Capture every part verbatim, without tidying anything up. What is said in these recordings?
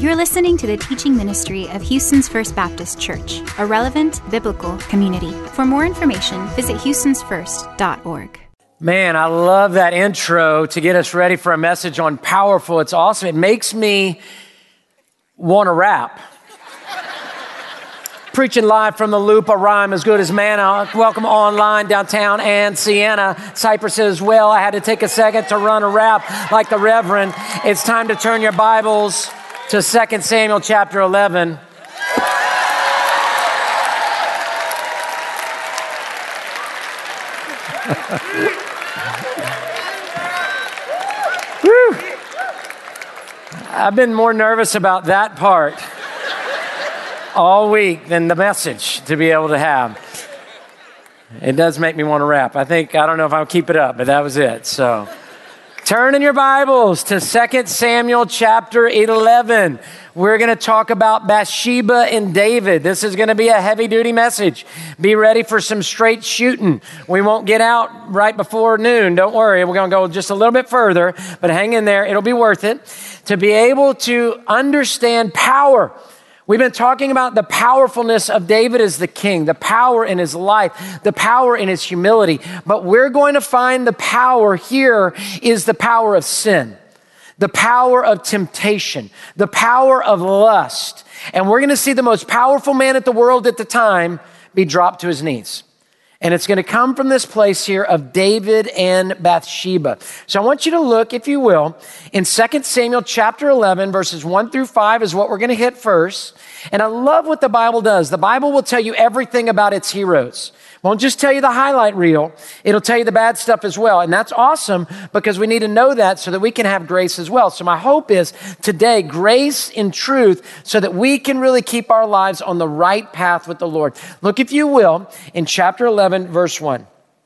You're listening to the teaching ministry of Houston's First Baptist Church, a relevant biblical community. For more information, visit houstons first dot org. Man, I love that intro to get us ready for a message on powerful. It's awesome. It makes me want to rap. Preaching live from the Loop, a rhyme as good as manna. Welcome online, downtown, and Sienna. Cypress as well. I had to take a second to run a rap like the Reverend. It's time to turn your Bibles to Second Samuel chapter eleven. Woo. I've been more nervous about that part all week than the message to be able to have. It does make me want to rap. I think, I don't know if I'll keep it up, but that was it. So turn in your Bibles to Second Samuel chapter eleven. We're going to talk about Bathsheba and David. This is going to be a heavy-duty message. Be ready for some straight shooting. We won't get out right before noon. Don't worry. We're going to go just a little bit further, but hang in there. It'll be worth it to be able to understand power. We've been talking about the powerfulness of David as the king, the power in his life, the power in his humility. But we're going to find the power here is the power of sin, the power of temptation, the power of lust. And we're going to see the most powerful man at the world at the time be dropped to his knees. And it's going to come from this place here of David and Bathsheba. So I want you to look, if you will, in Second Samuel chapter eleven, verses one through five is what we're going to hit first. And I love what the Bible does. The Bible will tell you everything about its heroes. It won't just tell you the highlight reel. It'll tell you the bad stuff as well. And that's awesome because we need to know that so that we can have grace as well. So my hope is today, grace in truth so that we can really keep our lives on the right path with the Lord. Look, if you will, in chapter eleven, verse one.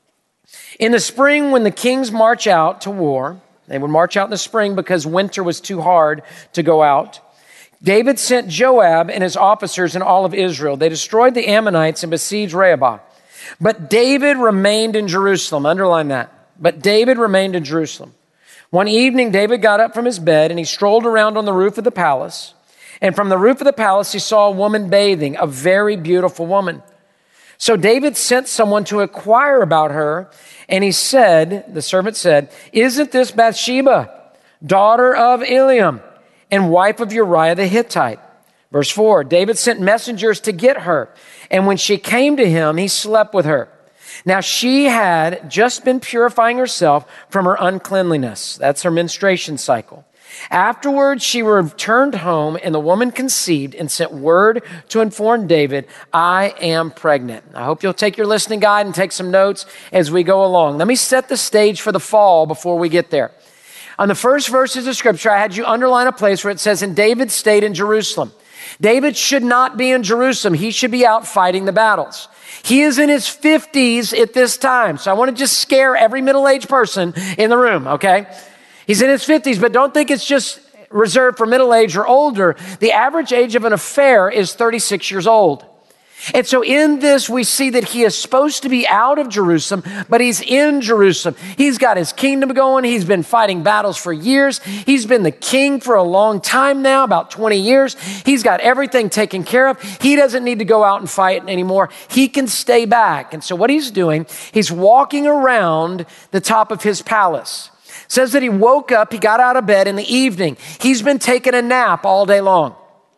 In the spring, when the kings march out to war, they would march out in the spring because winter was too hard to go out. David sent Joab and his officers and all of Israel. They destroyed the Ammonites and besieged Rehoboth. But David remained in Jerusalem. Underline that. But David remained in Jerusalem. One evening, David got up from his bed and he strolled around on the roof of the palace. And from the roof of the palace, he saw a woman bathing, a very beautiful woman. So David sent someone to inquire about her. And he said, the servant said, "Isn't this Bathsheba, daughter of Eliam and wife of Uriah the Hittite?" Verse four, David sent messengers to get her. And when she came to him, he slept with her. Now she had just been purifying herself from her uncleanliness. That's her menstruation cycle. Afterwards, she returned home, and the woman conceived and sent word to inform David, "I am pregnant." I hope you'll take your listening guide and take some notes as we go along. Let me set the stage for the fall before we get there. On the first verses of Scripture, I had you underline a place where it says, "And David stayed in Jerusalem." David should not be in Jerusalem. He should be out fighting the battles. He is in his fifties at this time. So I want to just scare every middle-aged person in the room, okay? He's in his fifties, but don't think it's just reserved for middle-age or older. The average age of an affair is thirty-six years old. And so in this, we see that he is supposed to be out of Jerusalem, but he's in Jerusalem. He's got his kingdom going. He's been fighting battles for years. He's been the king for a long time now, about twenty years. He's got everything taken care of. He doesn't need to go out and fight anymore. He can stay back. And so what he's doing, he's walking around the top of his palace. It says that he woke up, he got out of bed in the evening. He's been taking a nap all day long.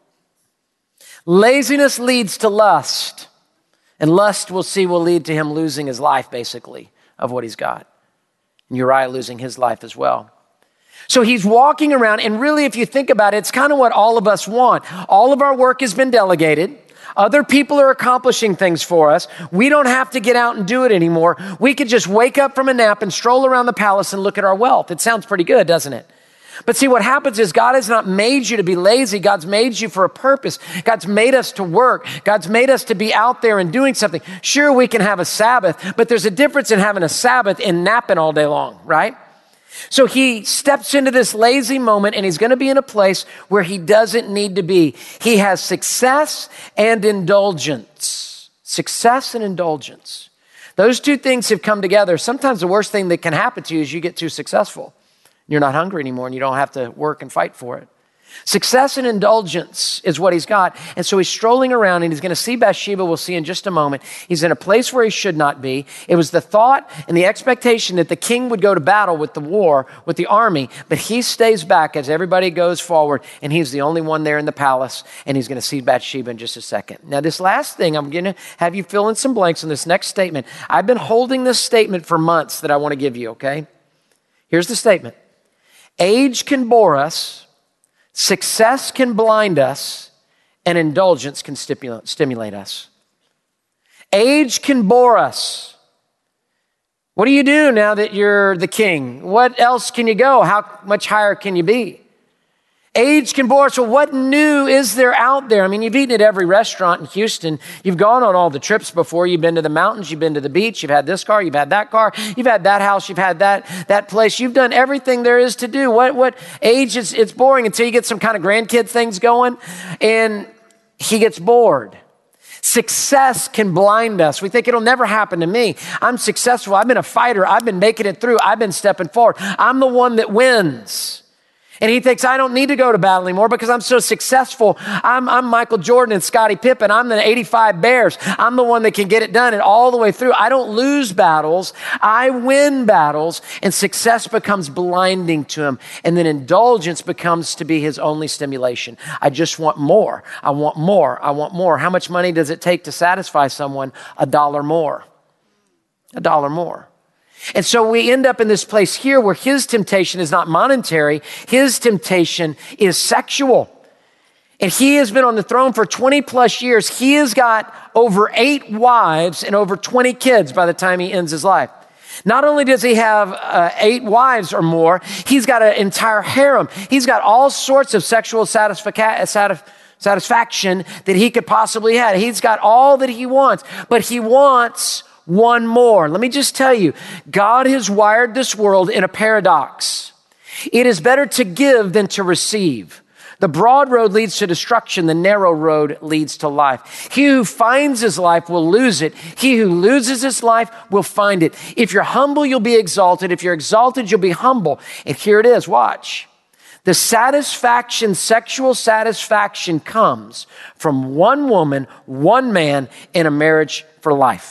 Laziness leads to lust, and lust, we'll see, will lead to him losing his life, basically, of what he's got. And Uriah losing his life as well. So he's walking around, and really, if you think about it, it's kind of what all of us want. All of our work has been delegated. Other people are accomplishing things for us. We don't have to get out and do it anymore. We could just wake up from a nap and stroll around the palace and look at our wealth. It sounds pretty good, doesn't it? But see, what happens is God has not made you to be lazy. God's made you for a purpose. God's made us to work. God's made us to be out there and doing something. Sure, we can have a Sabbath, but there's a difference in having a Sabbath and napping all day long, right? So he steps into this lazy moment, and he's going to be in a place where he doesn't need to be. He has success and indulgence. Success and indulgence. Those two things have come together. Sometimes the worst thing that can happen to you is you get too successful. You're not hungry anymore, and you don't have to work and fight for it. Success and indulgence is what he's got. And so he's strolling around and he's going to see Bathsheba. We'll see in just a moment. He's in a place where he should not be. It was the thought and the expectation that the king would go to battle with the war, with the army, but he stays back as everybody goes forward, and he's the only one there in the palace, and he's going to see Bathsheba in just a second. Now, this last thing, I'm going to have you fill in some blanks on this next statement. I've been holding this statement for months that I want to give you, okay? Here's the statement. Age can bore us. Success can blind us, and indulgence can stimulate, stimulate us. Age can bore us. What do you do now that you're the king? What else can you go? How much higher can you be? Age can bore us. So what new is there out there? I mean, you've eaten at every restaurant in Houston. You've gone on all the trips before. You've been to the mountains. You've been to the beach. You've had this car. You've had that car. You've had that house. You've had that, that place. You've done everything there is to do. What, what age is, it's boring until you get some kind of grandkid things going and he gets bored. Success can blind us. We think it'll never happen to me. I'm successful. I've been a fighter. I've been making it through. I've been stepping forward. I'm the one that wins. And he thinks, I don't need to go to battle anymore because I'm so successful. I'm, I'm Michael Jordan and Scottie Pippen. I'm the eighty-five Bears. I'm the one that can get it done and all the way through. I don't lose battles. I win battles. And success becomes blinding to him. And then indulgence becomes to be his only stimulation. I just want more. I want more. I want more. How much money does it take to satisfy someone? A dollar more. A dollar more. And so we end up in this place here where his temptation is not monetary. His temptation is sexual. And he has been on the throne for twenty plus years. He has got over eight wives and over twenty kids by the time he ends his life. Not only does he have uh, eight wives or more, he's got an entire harem. He's got all sorts of sexual satisfac- satisf- satisfaction that he could possibly have. He's got all that he wants, but he wants one more. Let me just tell you, God has wired this world in a paradox. It is better to give than to receive. The broad road leads to destruction. The narrow road leads to life. He who finds his life will lose it. He who loses his life will find it. If you're humble, you'll be exalted. If you're exalted, you'll be humble. And here it is. Watch. The satisfaction, sexual satisfaction comes from one woman, one man in a marriage for life.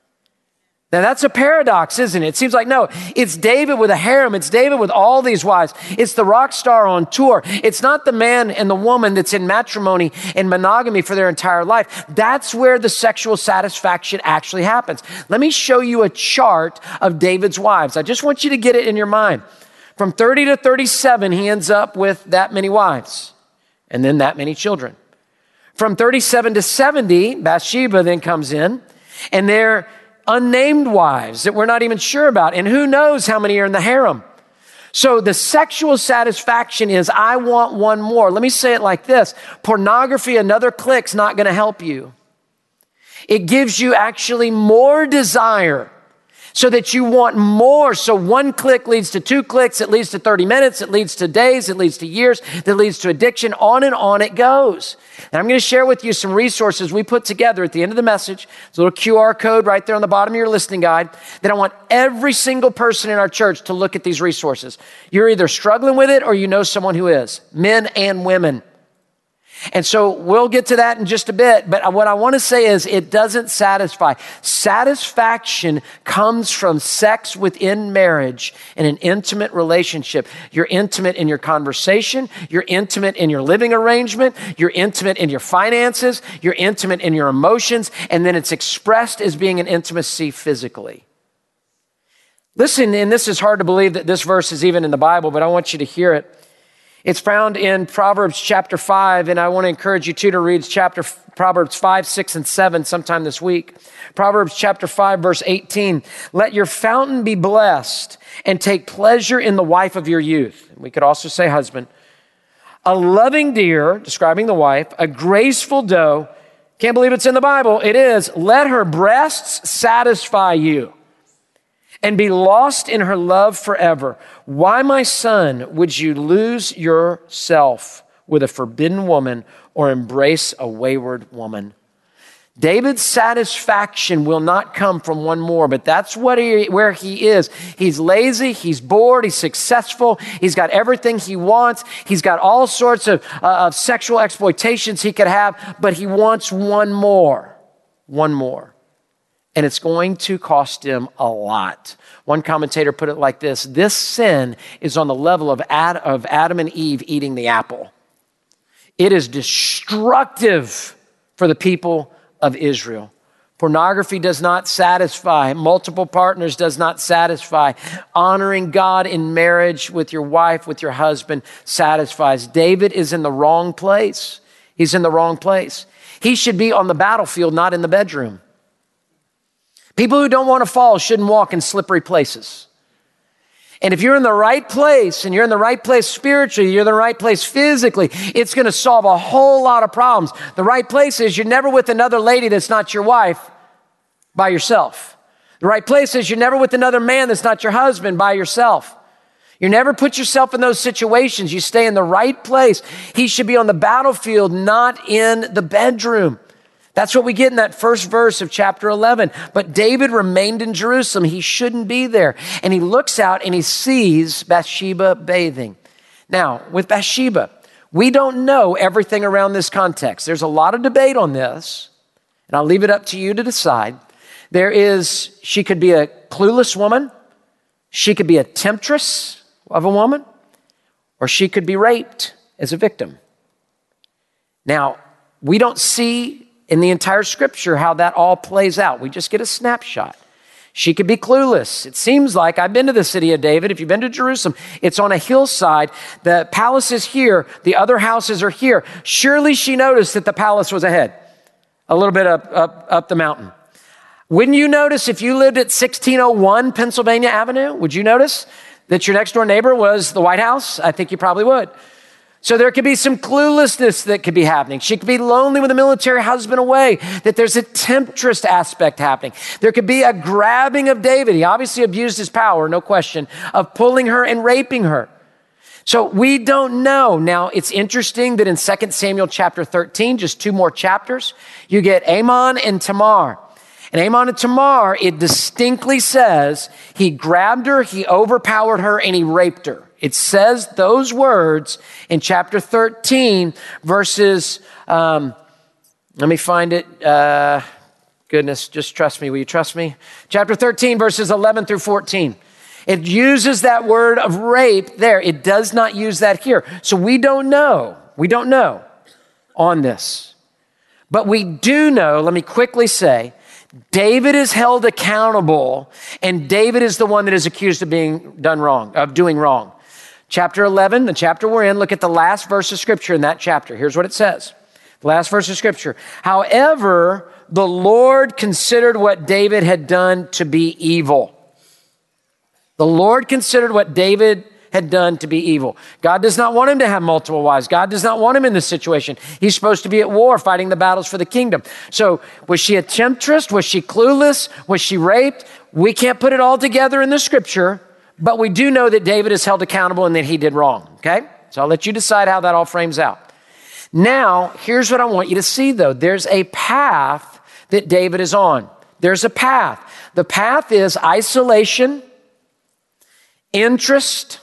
Now that's a paradox, isn't it? It seems like, no, it's David with a harem. It's David with all these wives. It's the rock star on tour. It's not the man and the woman that's in matrimony and monogamy for their entire life. That's where the sexual satisfaction actually happens. Let me show you a chart of David's wives. I just want you to get it in your mind. From thirty to thirty-seven, he ends up with that many wives and then that many children. From thirty-seven to seventy, Bathsheba then comes in, and they're unnamed wives that we're not even sure about. And who knows how many are in the harem. So the sexual satisfaction is, I want one more. Let me say it like this. Pornography, another click's not going to help you. It gives you actually more desire so that you want more. So one click leads to two clicks. It leads to thirty minutes. It leads to days. It leads to years. That leads to addiction. On and on it goes. And I'm going to share with you some resources we put together at the end of the message. There's a little Q R code right there on the bottom of your listening guide that I want every single person in our church to look at these resources. You're either struggling with it or you know someone who is, men and women. And so we'll get to that in just a bit. But what I want to say is it doesn't satisfy. Satisfaction comes from sex within marriage in an intimate relationship. You're intimate in your conversation. You're intimate in your living arrangement. You're intimate in your finances. You're intimate in your emotions. And then it's expressed as being an intimacy physically. Listen, and this is hard to believe that this verse is even in the Bible, but I want you to hear it. It's found in Proverbs chapter five, and I want to encourage you too to read chapter Proverbs five, six, and seven sometime this week. Proverbs chapter five, verse eighteen. Let your fountain be blessed and take pleasure in the wife of your youth. We could also say husband. A loving deer, describing the wife, a graceful doe. Can't believe it's in the Bible. It is. Let her breasts satisfy you and be lost in her love forever. Why, my son, would you lose yourself with a forbidden woman or embrace a wayward woman? David's satisfaction will not come from one more, but that's what he, where he is. He's lazy, he's bored, he's successful, he's got everything he wants, he's got all sorts of, uh, of sexual exploitations he could have, but he wants one more, one more. And it's going to cost him a lot. One commentator put it like this: this sin is on the level of, Ad, of Adam and Eve eating the apple. It is destructive for the people of Israel. Pornography does not satisfy. Multiple partners does not satisfy. Honoring God in marriage with your wife, with your husband, satisfies. David is in the wrong place. He's in the wrong place. He should be on the battlefield, not in the bedroom. People who don't want to fall shouldn't walk in slippery places. And if you're in the right place, and you're in the right place spiritually, you're in the right place physically, it's going to solve a whole lot of problems. The right place is you're never with another lady that's not your wife by yourself. The right place is you're never with another man that's not your husband by yourself. You never put yourself in those situations. You stay in the right place. He should be on the battlefield, not in the bedroom. That's what we get in that first verse of chapter eleven. But David remained in Jerusalem. He shouldn't be there. And he looks out and he sees Bathsheba bathing. Now, with Bathsheba, we don't know everything around this context. There's a lot of debate on this, and I'll leave it up to you to decide. There is, she could be a clueless woman. She could be a temptress of a woman, or she could be raped as a victim. Now, we don't see in the entire scripture how that all plays out. We just get a snapshot. She could be clueless. It seems like, I've been to the city of David. If you've been to Jerusalem, it's on a hillside. The palace is here. The other houses are here. Surely she noticed that the palace was ahead, a little bit up, up, up the mountain. Wouldn't you notice if you lived at sixteen oh one Pennsylvania Avenue? Would you notice that your next door neighbor was the White House? I think you probably would. So there could be some cluelessness that could be happening. She could be lonely with a military husband away, that there's a temptress aspect happening. There could be a grabbing of David. He obviously abused his power, no question, of pulling her and raping her. So we don't know. Now, it's interesting that in Second Samuel chapter thirteen, just two more chapters, you get Amnon and Tamar. And Amnon and Tamar, it distinctly says he grabbed her, he overpowered her, and he raped her. It says those words in chapter thirteen, verses, um, let me find it. Uh, goodness, just trust me. Will you trust me? Chapter thirteen, verses eleven through fourteen. It uses that word of rape there. It does not use that here. So we don't know. We don't know on this. But we do know, let me quickly say, David is held accountable, and David is the one that is accused of being done wrong, of doing wrong. Chapter eleven, the chapter we're in, look at the last verse of scripture in that chapter. Here's what it says. The last verse of scripture. However, the Lord considered what David had done to be evil. The Lord considered what David had done to be evil. God does not want him to have multiple wives. God does not want him in this situation. He's supposed to be at war fighting the battles for the kingdom. So was she a temptress? Was she clueless? Was she raped? We can't put it all together in the scripture, but we do know that David is held accountable and that he did wrong, okay? So I'll let you decide how that all frames out. Now, here's what I want you to see, though. There's a path that David is on. There's a path. The path is isolation, interest,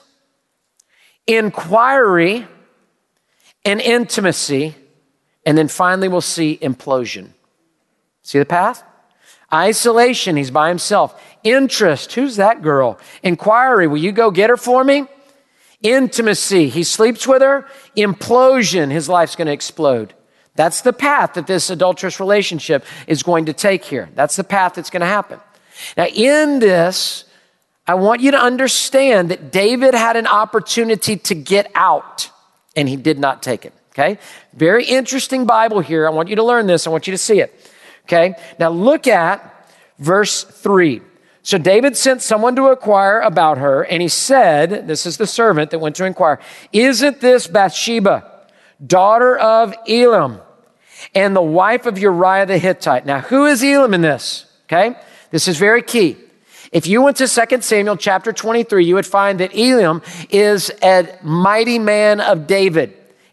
inquiry, and intimacy, and then finally we'll see implosion. See the path? Isolation, he's by himself. Interest, who's that girl? Inquiry, will you go get her for me? Intimacy, he sleeps with her. Implosion, his life's going to explode. That's the path that this adulterous relationship is going to take here. That's the path that's going to happen. Now, in this, I want you to understand that David had an opportunity to get out, and he did not take it, okay? Very interesting Bible here. I want you to learn this. I want you to see it, okay? Now, look at verse three. So David sent someone to inquire about her, and he said, this is the servant that went to inquire, isn't this Bathsheba, daughter of Elam, and the wife of Uriah the Hittite? Now, who is Elam in this? Okay, this is very key. If you went to Second Samuel chapter twenty-three, you would find that Elam is a mighty man of David.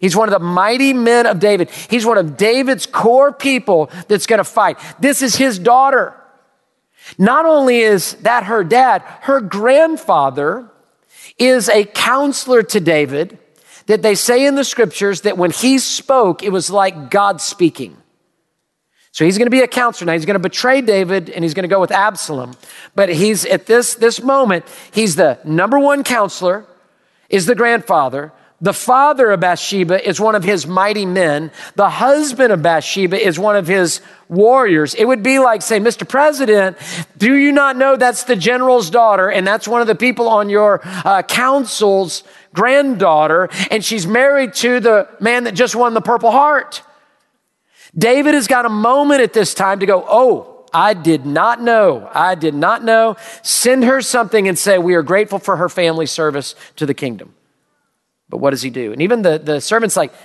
He's one of the mighty men of David. He's one of David's core people that's going to fight. This is his daughter. Not only is that her dad, her grandfather is a counselor to David that they say in the scriptures that when he spoke, it was like God speaking. So he's going to be a counselor. Now he's going to betray David and he's going to go with Absalom. But he's at this, this moment, he's the number one counselor, is the grandfather. The father of Bathsheba is one of his mighty men. The husband of Bathsheba is one of his warriors. It would be like saying, Mister President, do you not know that's the general's daughter? And that's one of the people on your uh, council's granddaughter. And she's married to the man that just won the Purple Heart. David has got a moment at this time to go, oh, I did not know. I did not know. Send her something and say, we are grateful for her family service to the kingdom. But what does he do? And even the, the servant's like,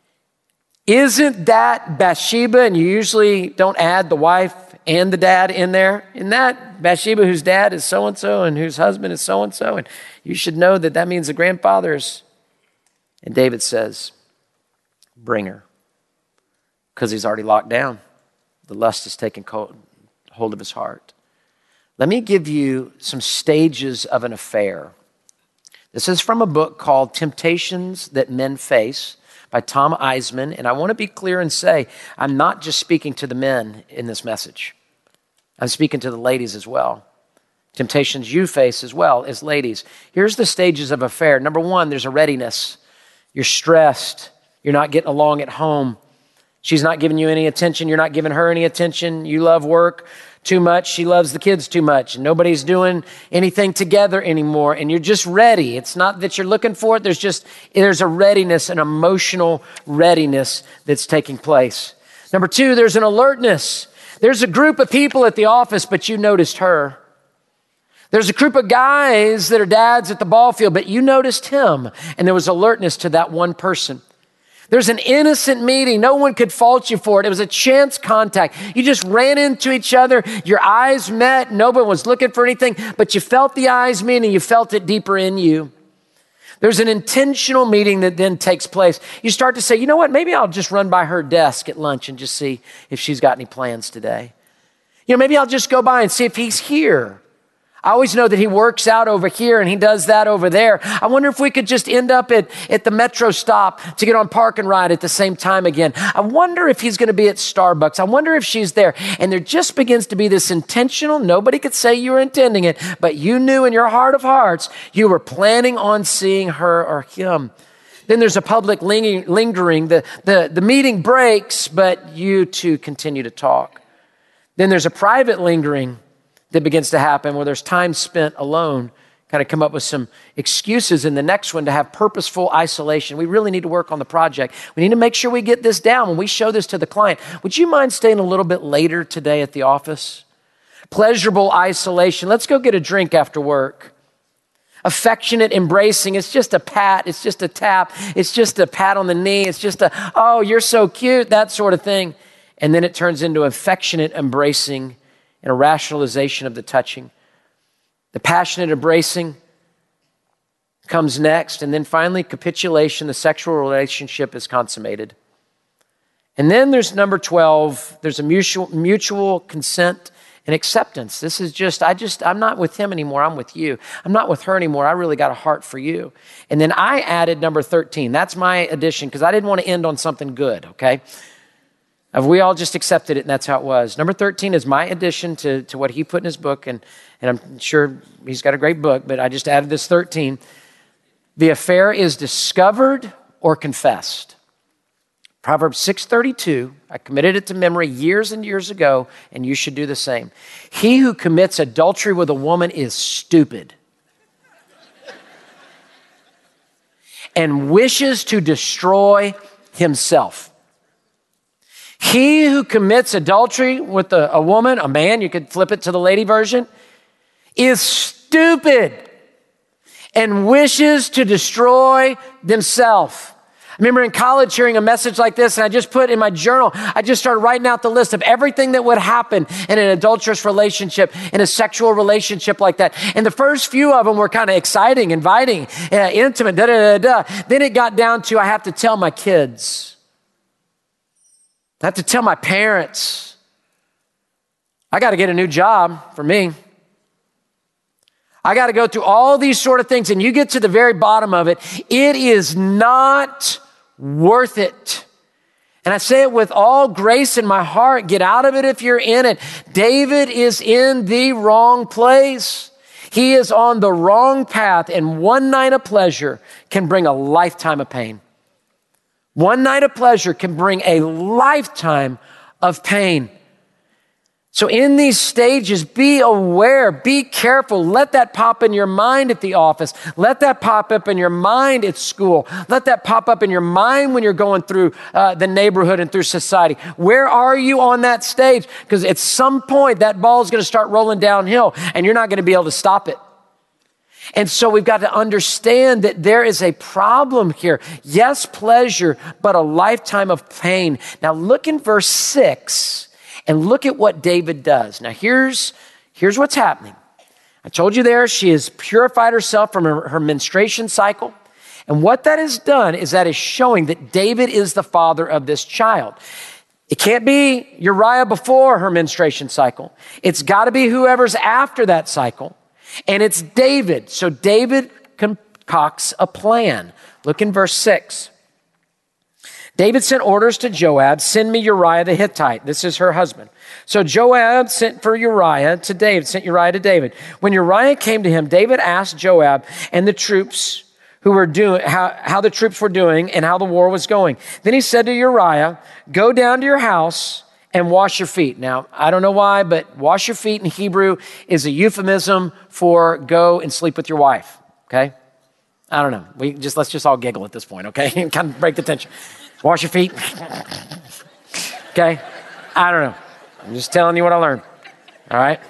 isn't that Bathsheba? And you usually don't add the wife and the dad in there. Isn't that Bathsheba whose dad is so-and-so and whose husband is so-and-so? And you should know that that means the grandfather's. And David says, bring her. Because he's already locked down. The lust has taken hold of his heart. Let me give you some stages of an affair. This is from a book called Temptations That Men Face by Tom Eisman. And I want to be clear and say, I'm not just speaking to the men in this message. I'm speaking to the ladies as well. Temptations you face as well as ladies. Here's the stages of affair. Number one, there's a readiness. You're stressed. You're not getting along at home. She's not giving you any attention. You're not giving her any attention. You love work too much. She loves the kids too much. And nobody's doing anything together anymore. And you're just ready. It's not that you're looking for it. There's just, there's a readiness, an emotional readiness that's taking place. Number two, there's an alertness. There's a group of people at the office, but you noticed her. There's a group of guys that are dads at the ball field, but you noticed him. And there was alertness to that one person. There's an innocent meeting. No one could fault you for it. It was a chance contact. You just ran into each other. Your eyes met. Nobody was looking for anything, but you felt the eyes meet and you felt it deeper in you. There's an intentional meeting that then takes place. You start to say, you know what? Maybe I'll just run by her desk at lunch and just see if she's got any plans today. You know, maybe I'll just go by and see if he's here. I always know that he works out over here and he does that over there. I wonder if we could just end up at, at the metro stop to get on Park and Ride at the same time again. I wonder if he's going to be at Starbucks. I wonder if she's there. And there just begins to be this intentional, nobody could say you were intending it, but you knew in your heart of hearts, you were planning on seeing her or him. Then there's a public lingering. The, the, the meeting breaks, but you two continue to talk. Then there's a private lingering that begins to happen where there's time spent alone, kind of come up with some excuses in the next one to have purposeful isolation. We really need to work on the project. We need to make sure we get this down when we show this to the client. Would you mind staying a little bit later today at the office? Pleasurable isolation. Let's go get a drink after work. Affectionate embracing. It's just a pat. It's just a tap. It's just a pat on the knee. It's just a, oh, you're so cute, that sort of thing. And then it turns into affectionate embracing and a rationalization of the touching. The passionate embracing comes next. And then finally, capitulation. The sexual relationship is consummated. And then there's number twelve. There's a mutual, mutual consent and acceptance. This is just, I just, I'm not with him anymore. I'm with you. I'm not with her anymore. I really got a heart for you. And then I added number thirteen. That's my addition because I didn't want to end on something good, okay? We all just accepted it, and that's how it was. Number thirteen is my addition to, to what he put in his book, and, and I'm sure he's got a great book, but I just added this thirteen. The affair is discovered or confessed. Proverbs six thirty-two, I committed it to memory years and years ago, and you should do the same. He who commits adultery with a woman is stupid and wishes to destroy himself. He who commits adultery with a, a woman, a man, you could flip it to the lady version, is stupid and wishes to destroy themselves. I remember in college hearing a message like this, and I just put in my journal, I just started writing out the list of everything that would happen in an adulterous relationship, in a sexual relationship like that. And the first few of them were kind of exciting, inviting, uh, intimate, da da da da. Then it got down to I have to tell my kids. I have to tell my parents. I got to get a new job for me. I got to go through all these sort of things, and you get to the very bottom of it. It is not worth it. And I say it with all grace in my heart. Get out of it if you're in it. David is in the wrong place. He is on the wrong path, and one night of pleasure can bring a lifetime of pain. One night of pleasure can bring a lifetime of pain. So in these stages, be aware, be careful. Let that pop in your mind at the office. Let that pop up in your mind at school. Let that pop up in your mind when you're going through uh, the neighborhood and through society. Where are you on that stage? Because at some point, that ball is going to start rolling downhill, and you're not going to be able to stop it. And so we've got to understand that there is a problem here. Yes, pleasure, but a lifetime of pain. Now look in verse six. And look at what David does. Now, here's, here's what's happening. I told you there, she has purified herself from her, her menstruation cycle. And what that has done is that is showing that David is the father of this child. It can't be Uriah before her menstruation cycle. It's got to be whoever's after that cycle. And it's David. So David concocts a plan. Look in verse six. David sent orders to Joab, send me Uriah the Hittite. This is her husband. So Joab sent for Uriah to David, sent Uriah to David. When Uriah came to him, David asked Joab and the troops who were doing, how, how the troops were doing and how the war was going. Then he said to Uriah, go down to your house and wash your feet. Now, I don't know why, but wash your feet in Hebrew is a euphemism for go and sleep with your wife. Okay? I don't know. We just, let's just all giggle at this point. Okay? Kind of break the tension. Wash your feet. Okay? I don't know. I'm just telling you what I learned. All right?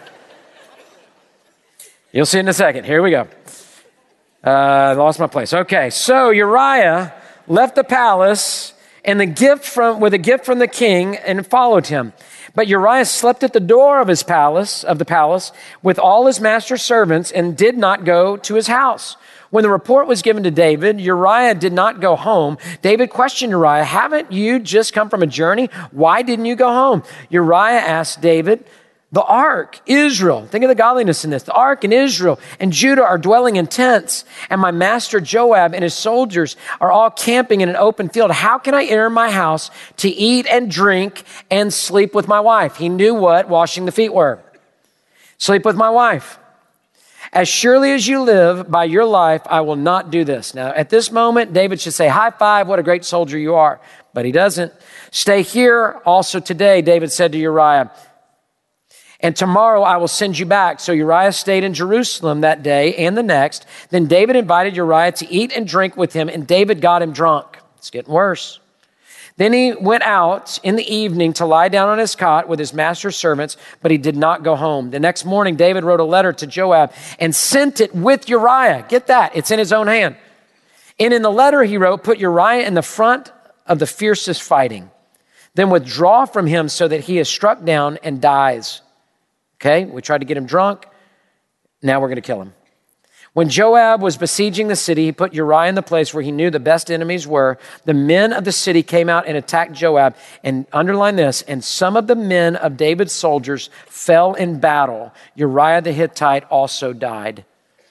You'll see in a second. Here we go. Uh, I lost my place. Okay, so Uriah left the palace and the gift from with a gift from the king and followed him. But Uriah slept at the door of his palace, of the palace, with all his master's servants and did not go to his house. When the report was given to David, Uriah did not go home. David questioned Uriah, haven't you just come from a journey? Why didn't you go home? Uriah asked David, the ark, Israel, think of the godliness in this. The ark and Israel and Judah are dwelling in tents, and my master Joab and his soldiers are all camping in an open field. How can I enter my house to eat and drink and sleep with my wife? He knew what washing the feet were. Sleep with my wife. As surely as you live by your life, I will not do this. Now, at this moment, David should say, high five, what a great soldier you are. But he doesn't. Stay here also today, David said to Uriah. And tomorrow I will send you back. So Uriah stayed in Jerusalem that day and the next. Then David invited Uriah to eat and drink with him, and David got him drunk. It's getting worse. Then he went out in the evening to lie down on his cot with his master's servants, but he did not go home. The next morning, David wrote a letter to Joab and sent it with Uriah. Get that. It's in his own hand. And in the letter he wrote, put Uriah in the front of the fiercest fighting. Then withdraw from him so that he is struck down and dies. Okay, we tried to get him drunk. Now we're going to kill him. When Joab was besieging the city, he put Uriah in the place where he knew the best enemies were. The men of the city came out and attacked Joab. And underline this, and some of the men of David's soldiers fell in battle. Uriah the Hittite also died.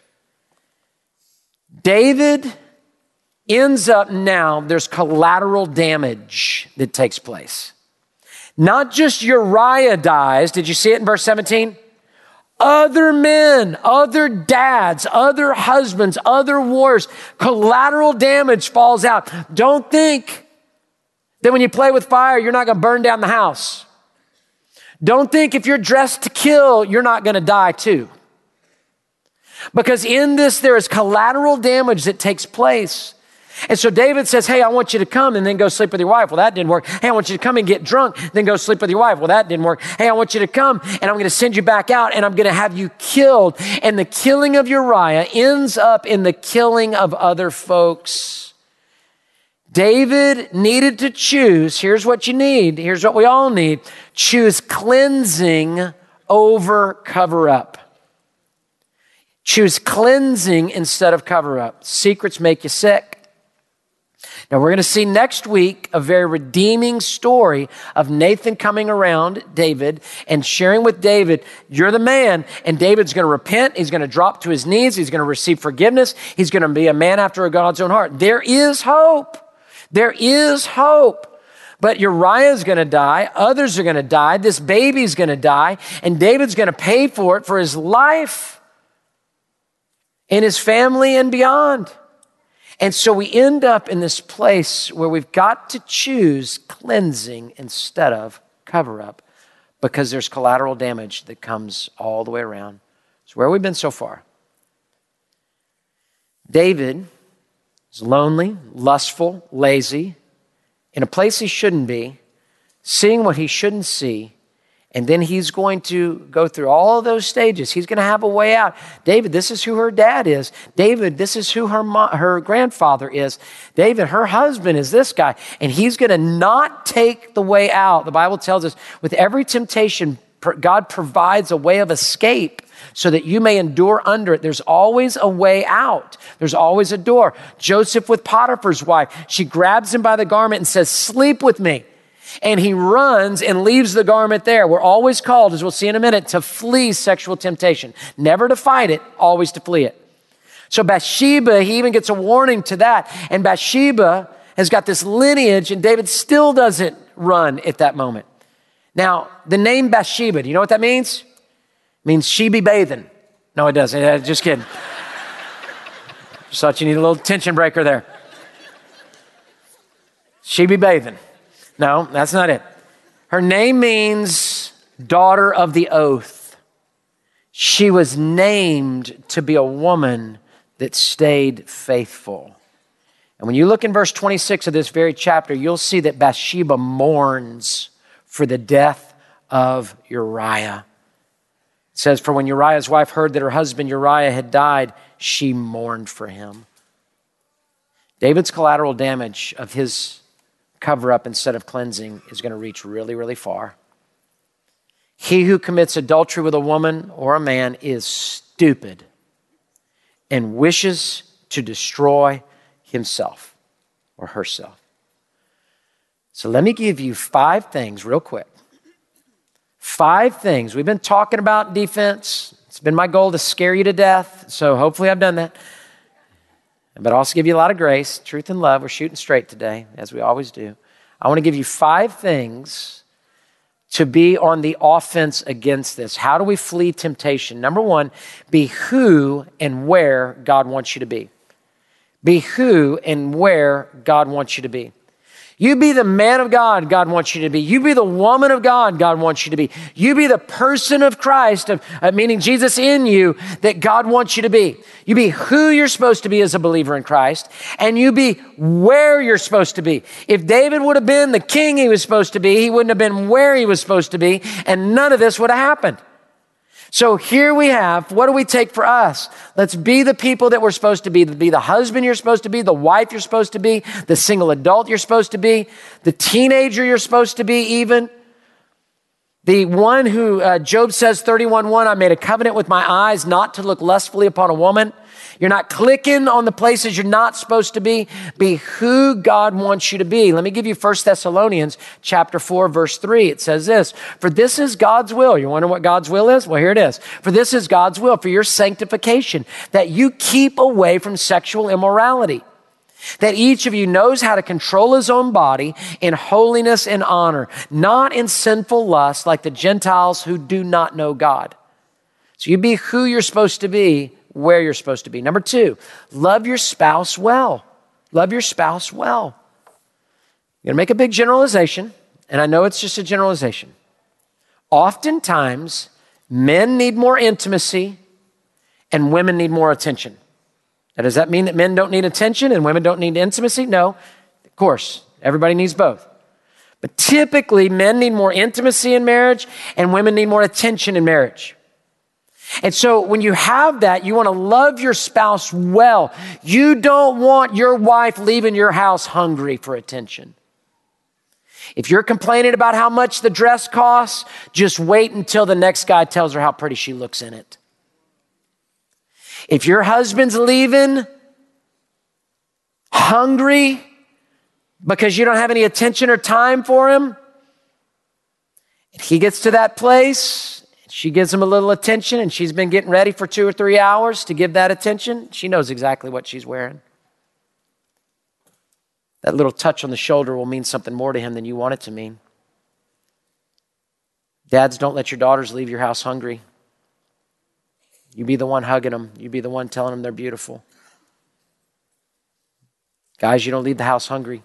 David ends up now, there's collateral damage that takes place. Not just Uriah dies. Did you see it in verse seventeen? Other men, other dads, other husbands, other wars, collateral damage falls out. Don't think that when you play with fire, you're not going to burn down the house. Don't think if you're dressed to kill, you're not going to die too. Because in this, there is collateral damage that takes place. And so David says, hey, I want you to come and then go sleep with your wife. Well, that didn't work. Hey, I want you to come and get drunk, then go sleep with your wife. Well, that didn't work. Hey, I want you to come and I'm going to send you back out and I'm going to have you killed. And the killing of Uriah ends up in the killing of other folks. David needed to choose. Here's what you need. Here's what we all need. Choose cleansing over cover up. Choose cleansing instead of cover up. Secrets make you sick. Now, we're going to see next week a very redeeming story of Nathan coming around David and sharing with David, you're the man, and David's going to repent. He's going to drop to his knees. He's going to receive forgiveness. He's going to be a man after God's own heart. There is hope. There is hope. But Uriah is going to die. Others are going to die. This baby's going to die, and David's going to pay for it for his life and his family and beyond. And so we end up in this place where we've got to choose cleansing instead of cover up because there's collateral damage that comes all the way around. So where have we been so far? David is lonely, lustful, lazy, in a place he shouldn't be, seeing what he shouldn't see. And then he's going to go through all of those stages. He's going to have a way out. David, this is who her dad is. David, this is who her mo- her grandfather is. David, her husband is this guy. And he's going to not take the way out. The Bible tells us with every temptation, God provides a way of escape so that you may endure under it. There's always a way out. There's always a door. Joseph with Potiphar's wife, she grabs him by the garment and says, sleep with me. And he runs and leaves the garment there. We're always called, as we'll see in a minute, to flee sexual temptation. Never to fight it, always to flee it. So Bathsheba, he even gets a warning to that. And Bathsheba has got this lineage, and David still doesn't run at that moment. Now, the name Bathsheba, do you know what that means? It means she be bathing. No, it doesn't. Uh, Just kidding. Just thought you need a little tension breaker there. She be bathing. No, that's not it. Her name means daughter of the oath. She was named to be a woman that stayed faithful. And when you look in verse twenty-six of this very chapter, you'll see that Bathsheba mourns for the death of Uriah. It says, for when Uriah's wife heard that her husband Uriah had died, she mourned for him. David's collateral damage of his cover up instead of cleansing is going to reach really, really far. He who commits adultery with a woman or a man is stupid and wishes to destroy himself or herself. So let me give you five things real quick. Five things. We've been talking about defense. It's been my goal to scare you to death. So hopefully I've done that. But also give you a lot of grace, truth and love. We're shooting straight today, as we always do. I want to give you five things to be on the offense against this. How do we flee temptation? Number one, be who and where God wants you to be. Be who and where God wants you to be. You be the man of God God wants you to be. You be the woman of God God wants you to be. You be the person of Christ, of, uh, meaning Jesus in you, that God wants you to be. You be who you're supposed to be as a believer in Christ, and you be where you're supposed to be. If David would have been the king he was supposed to be, he wouldn't have been where he was supposed to be, and none of this would have happened. So here we have, what do we take for us? Let's be the people that we're supposed to be. Be the husband you're supposed to be, the wife you're supposed to be, the single adult you're supposed to be, the teenager you're supposed to be even. The one who, uh, Job says, thirty-one one, I made a covenant with my eyes not to look lustfully upon a woman. You're not clicking on the places you're not supposed to be. Be who God wants you to be. Let me give you First Thessalonians chapter four, verse three. It says this, for this is God's will. You wonder what God's will is? Well, here it is. For this is God's will for your sanctification, that you keep away from sexual immorality, that each of you knows how to control his own body in holiness and honor, not in sinful lust like the Gentiles who do not know God. So you be who you're supposed to be, where you're supposed to be. Number two, love your spouse well. Love your spouse well. You're going to make a big generalization, and I know it's just a generalization. Oftentimes, men need more intimacy and women need more attention. Now, does that mean that men don't need attention and women don't need intimacy? No, of course, everybody needs both. But typically, men need more intimacy in marriage and women need more attention in marriage. And so when you have that, you want to love your spouse well. You don't want your wife leaving your house hungry for attention. If you're complaining about how much the dress costs, just wait until the next guy tells her how pretty she looks in it. If your husband's leaving hungry because you don't have any attention or time for him, and he gets to that place, she gives him a little attention, and she's been getting ready for two or three hours to give that attention, she knows exactly what she's wearing. That little touch on the shoulder will mean something more to him than you want it to mean. Dads, don't let your daughters leave your house hungry. You be the one hugging them. You be the one telling them they're beautiful. Guys, you don't leave the house hungry.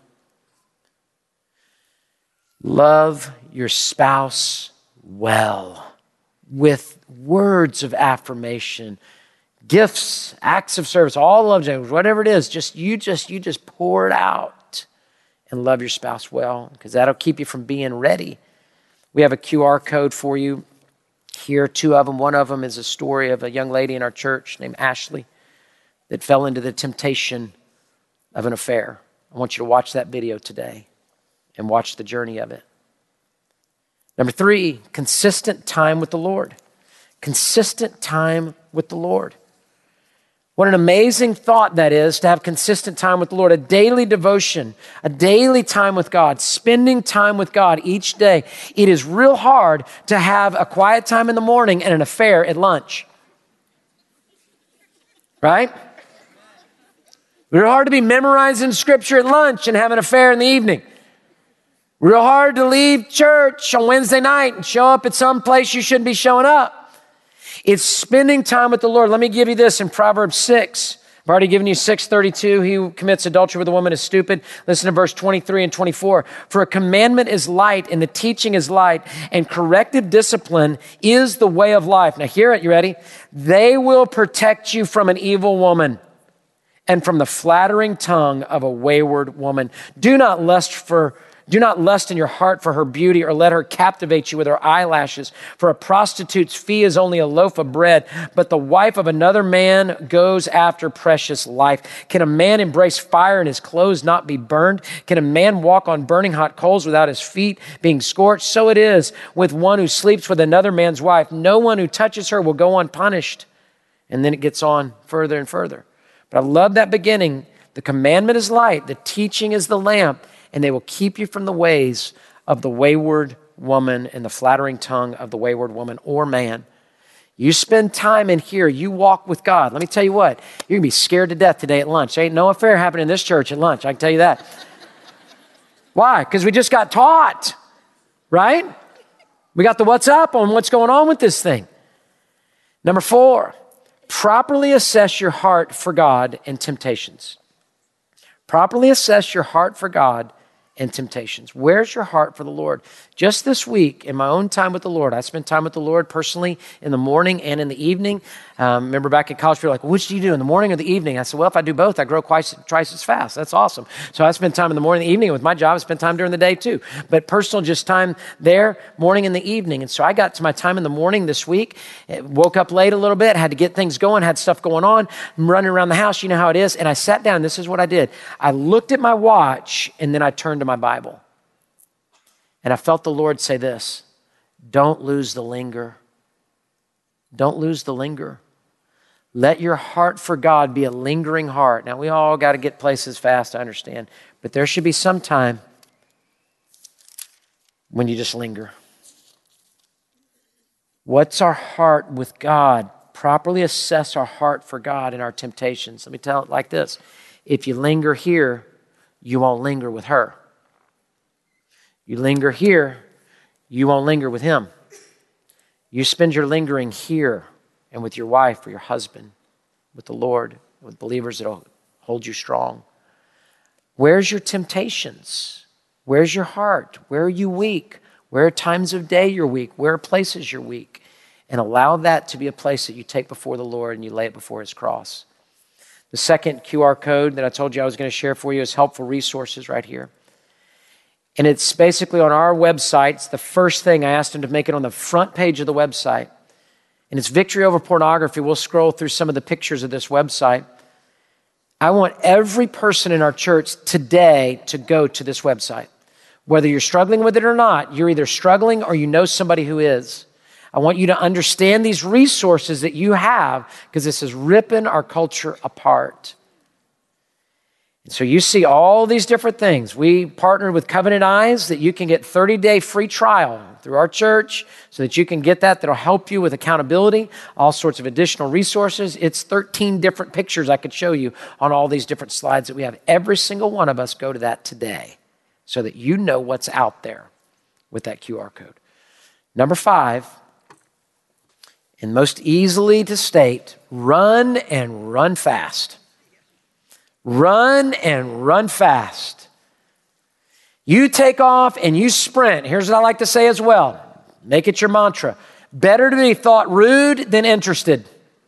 Love your spouse well with words of affirmation, gifts, acts of service, all love languages, whatever it is. Just you just you just pour it out and love your spouse well, because that'll keep you from being ready. We have a Q R code for you here, two of them. One of them is a story of a young lady in our church named Ashley that fell into the temptation of an affair. I want you to watch that video today and watch the journey of it. Number three, consistent time with the Lord. Consistent time with the Lord. What an amazing thought that is, to have consistent time with the Lord, a daily devotion, a daily time with God, spending time with God each day. It is real hard to have a quiet time in the morning and an affair at lunch. Right? Real hard to be memorizing scripture at lunch and have an affair in the evening. Real hard to leave church on Wednesday night and show up at some place you shouldn't be showing up. It's spending time with the Lord. Let me give you this in Proverbs six. I've already given you six thirty-two. He who commits adultery with a woman is stupid. Listen to verse twenty-three and twenty-four. For a commandment is light and the teaching is light, and corrective discipline is the way of life. Now hear it, you ready? They will protect you from an evil woman and from the flattering tongue of a wayward woman. Do not lust for Do not lust in your heart for her beauty, or let her captivate you with her eyelashes. For a prostitute's fee is only a loaf of bread, but the wife of another man goes after precious life. Can a man embrace fire and his clothes not be burned? Can a man walk on burning hot coals without his feet being scorched? So it is with one who sleeps with another man's wife. No one who touches her will go unpunished. And then it gets on further and further. But I love that beginning. The commandment is light, the teaching is the lamp, and they will keep you from the ways of the wayward woman and the flattering tongue of the wayward woman or man. You spend time in here, you walk with God. Let me tell you what, you're going to be scared to death today at lunch. There ain't no affair happening in this church at lunch, I can tell you that. Why? Because we just got taught, right? We got the what's up on what's going on with this thing. Number four, properly assess your heart for God and temptations. Properly assess your heart for God and temptations. Where's your heart for the Lord? Just this week, in my own time with the Lord, I spent time with the Lord personally in the morning and in the evening. Um, remember back in college, people were like, well, which do you do, in the morning or the evening? I said, well, if I do both, I grow twice, twice as fast. That's awesome. So I spend time in the morning and the evening. With my job, I spend time during the day too. But personal, just time there, morning and the evening. And so I got to my time in the morning this week, woke up late a little bit, had to get things going, had stuff going on. I'm running around the house, you know how it is. And I sat down, this is what I did. I looked at my watch, and then I turned to my Bible. And I felt the Lord say this: don't lose the linger. Don't lose the linger. Let your heart for God be a lingering heart. Now, we all got to get places fast, I understand. But there should be some time when you just linger. What's our heart with God? Properly assess our heart for God and our temptations. Let me tell it like this. If you linger here, you won't linger with her. You linger here, you won't linger with him. You spend your lingering here and with your wife or your husband, with the Lord, with believers that will hold you strong. Where's your temptations? Where's your heart? Where are you weak? Where are times of day you're weak? Where are places you're weak? And allow that to be a place that you take before the Lord and you lay it before his cross. The second Q R code that I told you I was going to share for you is helpful resources right here. And it's basically on our website. It's the first thing I asked him to make it on the front page of the website. and it's Victory Over Pornography. We'll scroll through some of the pictures of this website. I want every person in our church today to go to this website. Whether you're struggling with it or not, you're either struggling or you know somebody who is. I want you to understand these resources that you have because this is ripping our culture apart. And so you see all these different things. We partnered with Covenant Eyes that you can get thirty-day free trial through our church so that you can get that. That'll help you with accountability, all sorts of additional resources. It's thirteen different pictures I could show you on all these different slides that we have. Every single one of us go to that today so that you know what's out there with that Q R code. Number five, and most easily to state, run and run fast. Run and run fast. You take off and you sprint. Here's what I like to say as well. Make it your mantra. Better to be thought rude than interested.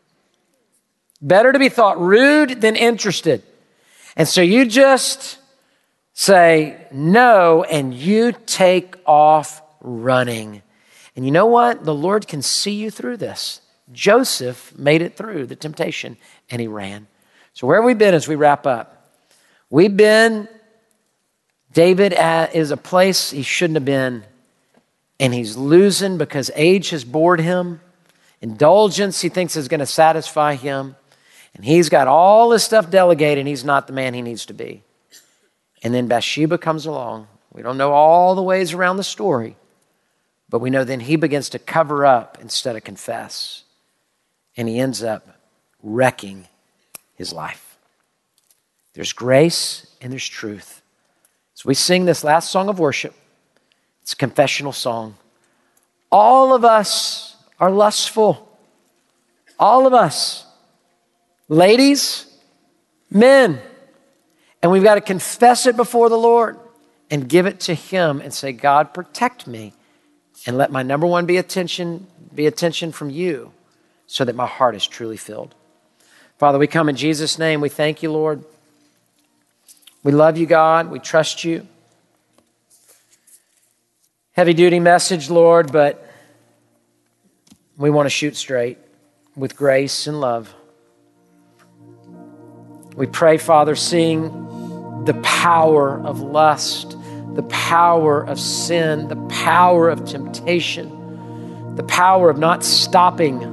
Better to be thought rude than interested. And so you just say no and you take off running. And you know what? The Lord can see you through this. Joseph made it through the temptation and he ran. So where have we been as we wrap up? We've been, David is a place he shouldn't have been, and he's losing because age has bored him. Indulgence he thinks is going to satisfy him. And he's got all this stuff delegated, and he's not the man he needs to be. And then Bathsheba comes along. We don't know all the ways around the story, but we know then he begins to cover up instead of confess. And he ends up wrecking his life. There's grace and there's truth. So we sing this last song of worship. It's a confessional song. All of us are lustful. All of us. Ladies, men. And we've got to confess it before the Lord and give it to him and say, God, protect me and let my number one be attention, be attention from you so that my heart is truly filled. Father, we come in Jesus' name. We thank you, Lord. We love you, God. We trust you. Heavy-duty message, Lord, but we want to shoot straight with grace and love. We pray, Father, seeing the power of lust, the power of sin, the power of temptation, the power of not stopping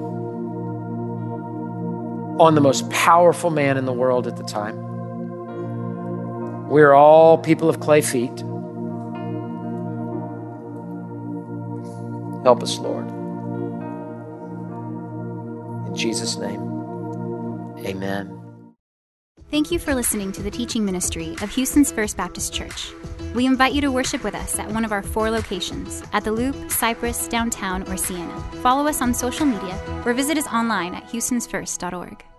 on the most powerful man in the world at the time. We're all people of clay feet. Help us, Lord. In Jesus' name, amen. Thank you for listening to the teaching ministry of Houston's First Baptist Church. We invite you to worship with us at one of our four locations, at the Loop, Cypress, Downtown, or Sienna. Follow us on social media or visit us online at houstons first dot org.